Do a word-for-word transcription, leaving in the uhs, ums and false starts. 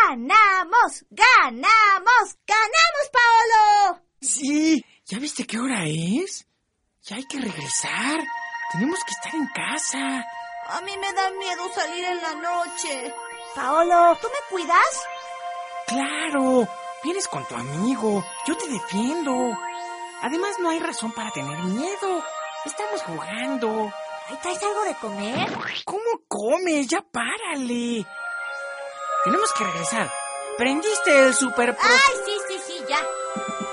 ¡Ganamos! ¡Ganamos! ¡Ganamos, Paolo! Sí, ¿ya viste qué hora es? Ya hay que regresar. Tenemos que estar en casa. A mí me da miedo salir en la noche. Paolo, ¿tú me cuidas? Claro, vienes con tu amigo. Yo te defiendo. Además, no hay razón para tener miedo. Estamos jugando. ¿Ahí traes algo de comer? ¿Cómo comes? Ya párale. Tenemos que regresar. ¿Prendiste el super... ¡Ay, sí, sí, sí, ya!